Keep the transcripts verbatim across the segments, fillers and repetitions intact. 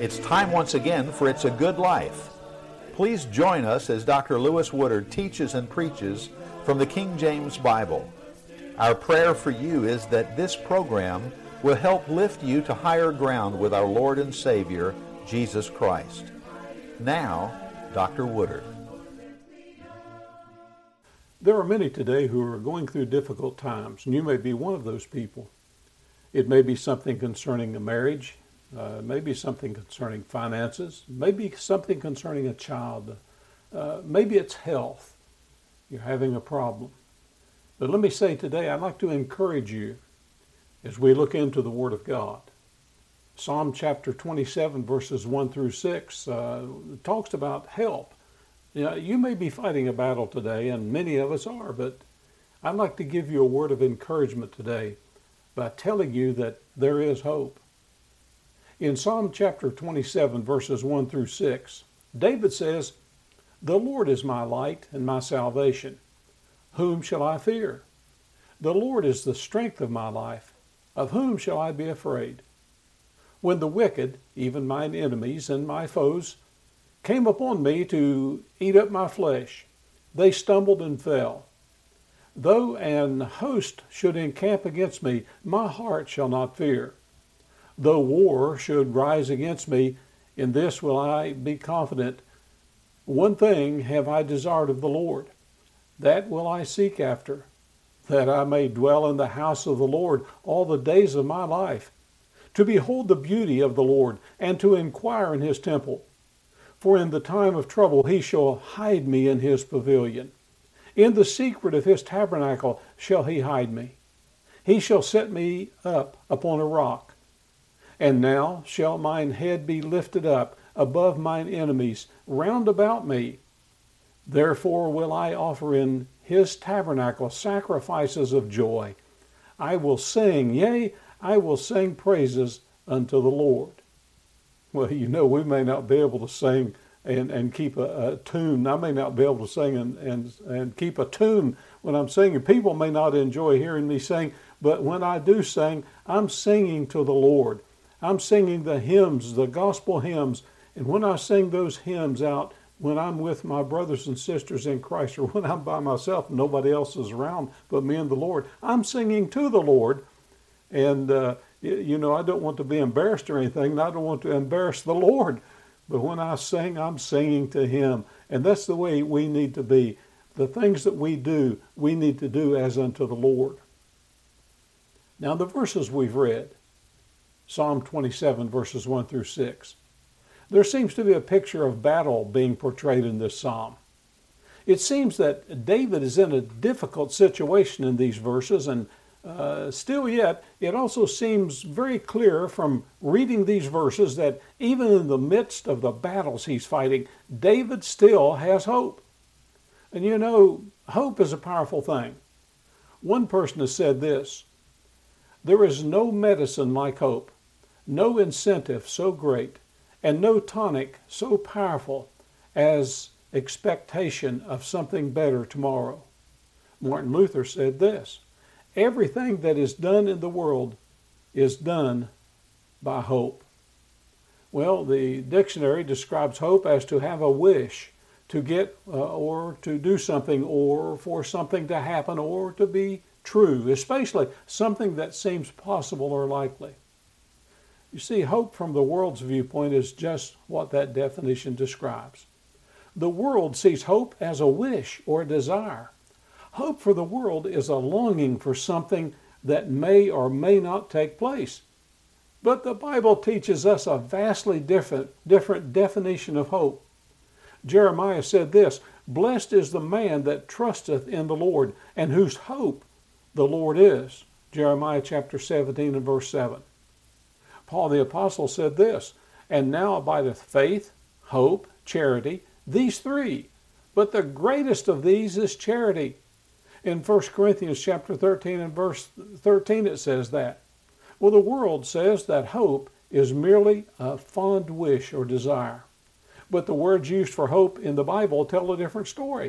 It's time once again for It's a Good Life. Please join us as Doctor Lewis Woodard teaches and preaches from the King James Bible. Our prayer for you is that this program will help lift you to higher ground with our Lord and Savior, Jesus Christ. Now, Doctor Woodard. There are many today who are going through difficult times, and you may be one of those people. It may be something concerning a marriage, uh, maybe something concerning finances, maybe something concerning a child, uh, maybe it's health. You're having a problem. But let me say today, I'd like to encourage you as we look into the Word of God. Psalm chapter twenty-seven, verses one through six, uh, talks about help. You know, you may be fighting a battle today, and many of us are, but I'd like to give you a word of encouragement today by telling you that there is hope. In Psalm chapter twenty-seven, verses one through six, David says, "The Lord is my light and my salvation. Whom shall I fear? The Lord is the strength of my life. Of whom shall I be afraid? When the wicked, even mine enemies and my foes, came upon me to eat up my flesh, they stumbled and fell. Though an host should encamp against me, my heart shall not fear. Though war should rise against me, in this will I be confident. One thing have I desired of the Lord, that will I seek after, that I may dwell in the house of the Lord all the days of my life, to behold the beauty of the Lord, and to inquire in his temple. For in the time of trouble he shall hide me in his pavilion. In the secret of his tabernacle shall he hide me. He shall set me up upon a rock. And now shall mine head be lifted up above mine enemies round about me. Therefore will I offer in his tabernacle sacrifices of joy. I will sing, yea, I will sing praises unto the Lord." Well, you know, we may not be able to sing and, and keep a, a tune. I may not be able to sing and, and, and keep a tune when I'm singing. People may not enjoy hearing me sing, but when I do sing, I'm singing to the Lord. I'm singing the hymns, the gospel hymns. And when I sing those hymns out, when I'm with my brothers and sisters in Christ, or when I'm by myself, nobody else is around but me and the Lord, I'm singing to the Lord. And, uh, you know, I don't want to be embarrassed or anything, and I don't want to embarrass the Lord. But when I sing, I'm singing to him. And that's the way we need to be. The things that we do, we need to do as unto the Lord. Now, the verses we've read, Psalm twenty-seven, verses one through six, there seems to be a picture of battle being portrayed in this psalm. It seems that David is in a difficult situation in these verses, and uh, still yet, it also seems very clear from reading these verses that even in the midst of the battles he's fighting, David still has hope. And you know, hope is a powerful thing. One person has said this: "There is no medicine like hope, no incentive so great, and no tonic so powerful as expectation of something better tomorrow." Martin Luther said this: "Everything that is done in the world is done by hope." Well, the dictionary describes hope as to have a wish to get uh, or to do something, or for something to happen or to be true, especially something that seems possible or likely. You see, hope from the world's viewpoint is just what that definition describes. The world sees hope as a wish or a desire. Hope for the world is a longing for something that may or may not take place. But the Bible teaches us a vastly different, different definition of hope. Jeremiah said this: "Blessed is the man that trusteth in the Lord, and whose hope the Lord is." Jeremiah chapter seventeen and verse seven. Paul the Apostle said this: "And now abideth faith, hope, charity, these three. But the greatest of these is charity." In First Corinthians chapter thirteen and verse thirteen it says that. Well, the world says that hope is merely a fond wish or desire. But the words used for hope in the Bible tell a different story.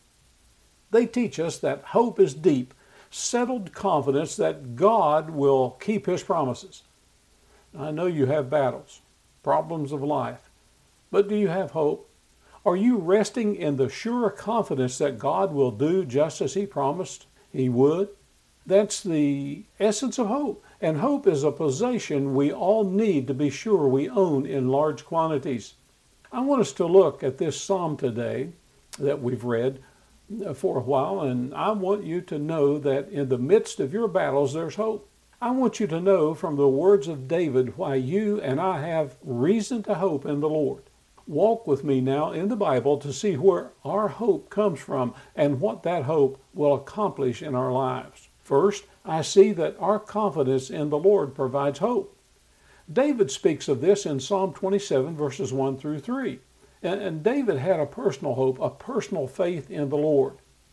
They teach us that hope is deep, settled confidence that God will keep his promises. I know you have battles. problems of life. But do you have hope? Are you resting in the sure confidence that God will do just as He promised He would? That's the essence of hope. And hope is a possession we all need to be sure we own in large quantities. I want us to look at this psalm today that we've read for a while, and I want you to know that in the midst of your battles, there's hope. I want you to know from the words of David why you and I have reason to hope in the Lord. Walk with me now in the Bible to see where our hope comes from and what that hope will accomplish in our lives. First, I see that our confidence in the Lord provides hope. David speaks of this in Psalm twenty-seven, verses one through three. And David had a personal hope, a personal faith in the Lord.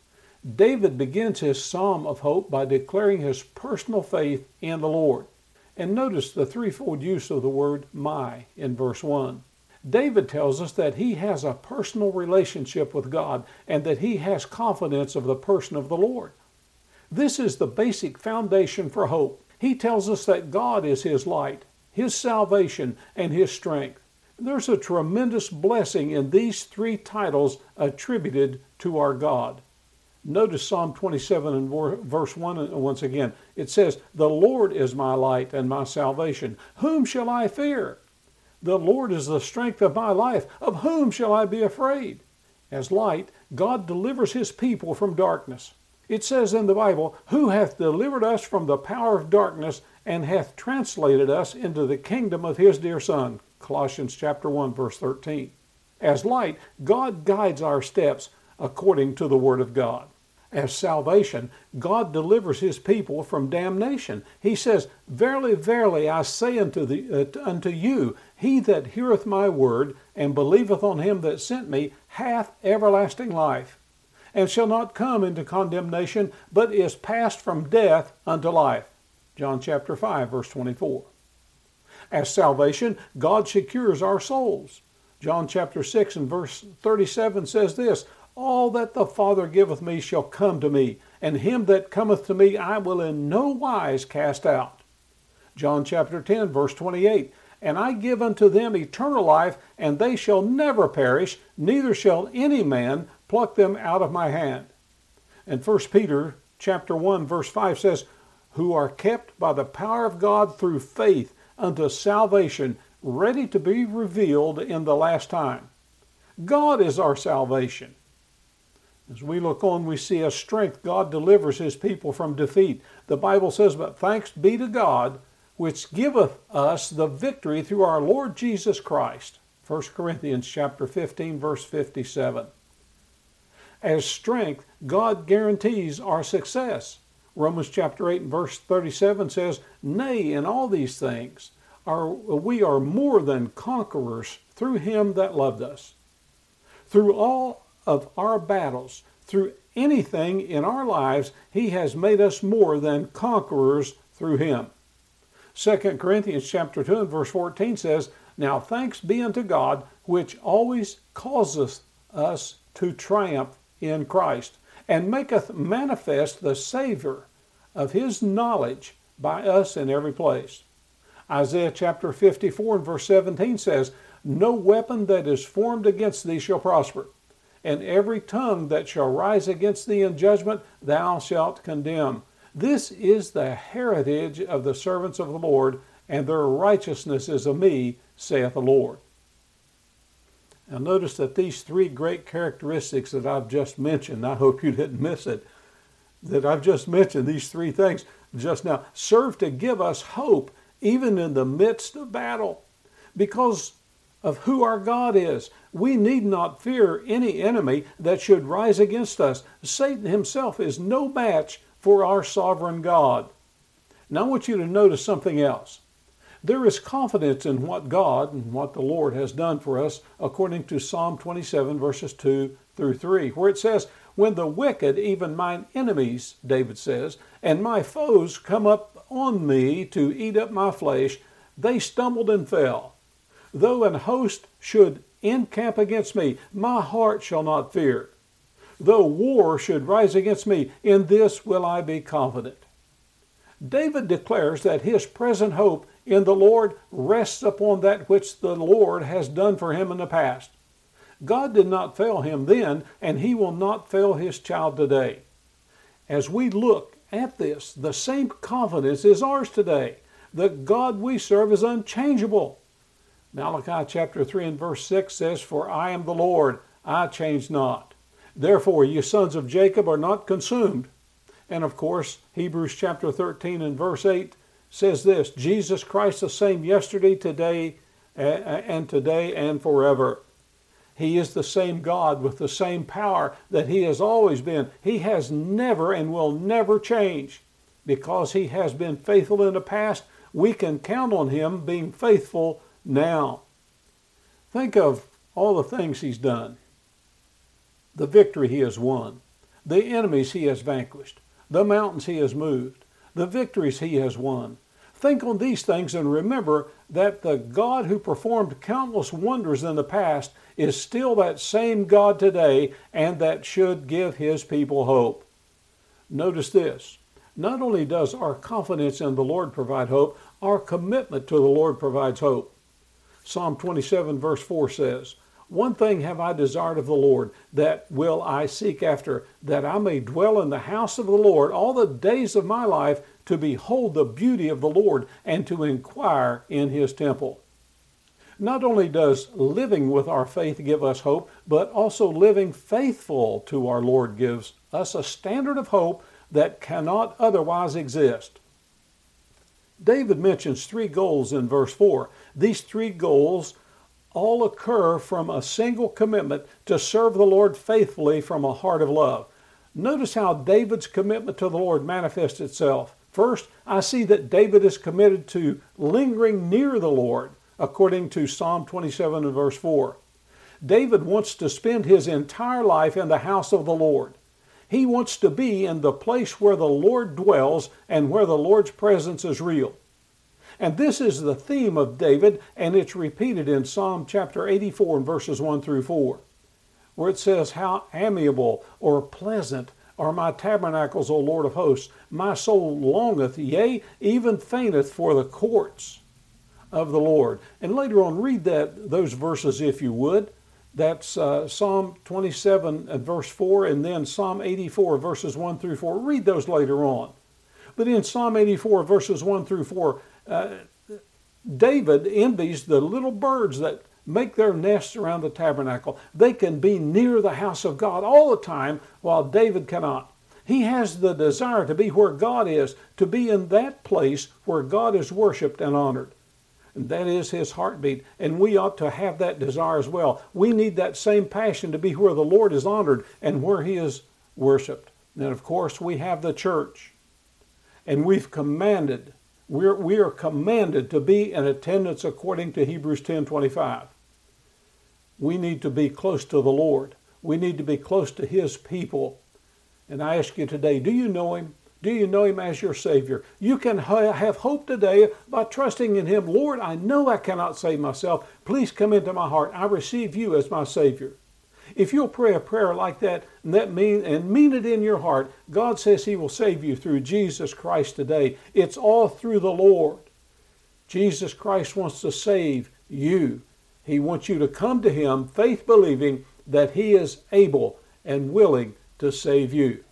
David begins his psalm of hope by declaring his personal faith in the Lord. And notice the threefold use of the word my in verse one. David tells us that he has a personal relationship with God and that he has confidence of the person of the Lord. This is the basic foundation for hope. He tells us that God is his light, his salvation, and his strength. There's a tremendous blessing in these three titles attributed to our God. Notice Psalm twenty-seven and verse one once again. It says, "The Lord is my light and my salvation. Whom shall I fear? The Lord is the strength of my life. Of whom shall I be afraid?" As light, God delivers his people from darkness. It says in the Bible, "Who hath delivered us from the power of darkness and hath translated us into the kingdom of his dear Son." Colossians chapter one, verse thirteen. As light, God guides our steps according to the Word of God. As salvation, God delivers his people from damnation. He says, "Verily, verily, I say unto, the, uh, unto you, he that heareth my word, and believeth on him that sent me, hath everlasting life, and shall not come into condemnation, but is passed from death unto life." John chapter five, verse twenty-four. As salvation, God secures our souls. John chapter six and verse thirty-seven says this, "All that the Father giveth me shall come to me, and him that cometh to me I will in no wise cast out." John chapter ten, verse twenty-eight, "And I give unto them eternal life, and they shall never perish, neither shall any man pluck them out of my hand." And First Peter chapter one, verse five says, "Who are kept by the power of God through faith unto salvation, ready to be revealed in the last time." God is our salvation. As we look on, we see as strength God delivers his people from defeat. The Bible says, "But thanks be to God, which giveth us the victory through our Lord Jesus Christ." First Corinthians chapter fifteen, verse fifty-seven. As strength, God guarantees our success. Romans chapter eight and verse thirty-seven says, "Nay, in all these things are, we are more than conquerors through him that loved us." Through all of our battles, through anything in our lives, he has made us more than conquerors through him. Second Corinthians chapter two and verse fourteen says, "Now thanks be unto God, which always causeth us to triumph in Christ, and maketh manifest the Savior of his knowledge by us in every place." Isaiah chapter fifty-four and verse seventeen says, "No weapon that is formed against thee shall prosper, and every tongue that shall rise against thee in judgment thou shalt condemn. This is the heritage of the servants of the Lord, and their righteousness is of me, saith the Lord." Now notice that these three great characteristics that I've just mentioned, I hope you didn't miss it, that I've just mentioned, these three things just now, serve to give us hope even in the midst of battle. Because of who our God is, we need not fear any enemy that should rise against us. Satan himself is no match for our sovereign God. Now I want you to notice something else. There is confidence in what God and what the Lord has done for us according to Psalm twenty-seven verses two through three, where it says, "When the wicked, even mine enemies," David says, "and my foes come up on me to eat up my flesh, they stumbled and fell. Though an host should encamp against me, my heart shall not fear. Though war should rise against me, in this will I be confident." David declares that his present hope in the Lord rests upon that which the Lord has done for him in the past. God did not fail him then, and he will not fail his child today. As we look at this, the same confidence is ours today. The God we serve is unchangeable. Malachi chapter three and verse six says, "For I am the Lord, I change not. Therefore, ye sons of Jacob are not consumed." And of course, Hebrews chapter thirteen and verse eight says this, "Jesus Christ the same yesterday, today, and today and forever." He is the same God with the same power that he has always been. He has never and will never change. Because he has been faithful in the past, we can count on him being faithful now. Think of all the things he's done. The victory he has won. The enemies he has vanquished. The mountains he has moved. The victories he has won. Think on these things and remember that the God who performed countless wonders in the past is still that same God today, and that should give his people hope. Notice this. Not only does our confidence in the Lord provide hope, our commitment to the Lord provides hope. Psalm twenty-seven verse four says, "One thing have I desired of the Lord, that will I seek after, that I may dwell in the house of the Lord all the days of my life, to behold the beauty of the Lord, and to inquire in his temple." Not only does living with our faith give us hope, but also living faithful to our Lord gives us a standard of hope that cannot otherwise exist. David mentions three goals in verse four. These three goals all occur from a single commitment to serve the Lord faithfully from a heart of love. Notice how David's commitment to the Lord manifests itself. First, I see that David is committed to lingering near the Lord, according to Psalm twenty-seven and verse four. David wants to spend his entire life in the house of the Lord. He wants to be in the place where the Lord dwells and where the Lord's presence is real. And this is the theme of David, and it's repeated in Psalm chapter eighty-four and verses one through four, where it says, "How amiable or pleasant are my tabernacles, O Lord of hosts. My soul longeth, yea, even fainteth for the courts of the Lord." And later on, read that those verses if you would. That's uh, Psalm twenty-seven and verse four, and then Psalm eighty-four verses one through four. Read those later on. But in Psalm eighty-four verses one through four, uh, David envies the little birds that make their nests around the tabernacle. They can be near the house of God all the time, while David cannot. He has the desire to be where God is, to be in that place where God is worshiped and honored. And that is his heartbeat, and we ought to have that desire as well. We need that same passion to be where the Lord is honored and where he is worshiped. And of course, we have the church, and we've commanded, we're, we are commanded to be in attendance according to Hebrews ten twenty-five. We need to be close to the Lord. We need to be close to his people. And I ask you today, do you know him? Do you know him as your Savior? You can ha- have hope today by trusting in him. Lord, I know I cannot save myself. Please come into my heart. I receive you as my Savior. If you'll pray a prayer like that and that mean and mean it in your heart, God says he will save you through Jesus Christ today. It's all through the Lord. Jesus Christ wants to save you. He wants you to come to him, faith believing that he is able and willing to save you.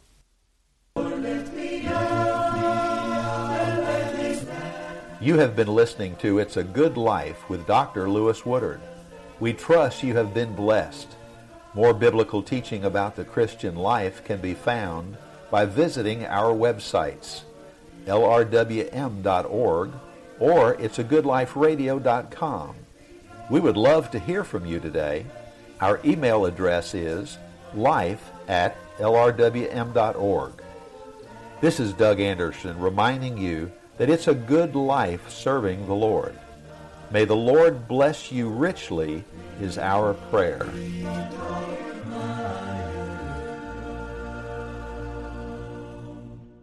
You have been listening to It's a Good Life with Doctor Lewis Woodard. We trust you have been blessed. More biblical teaching about the Christian life can be found by visiting our websites, L R W M dot org or it's a good life radio dot com. We would love to hear from you today. Our email address is life at L R W M dot org. This is Doug Anderson reminding you that it's a good life serving the Lord. May the Lord bless you richly is our prayer.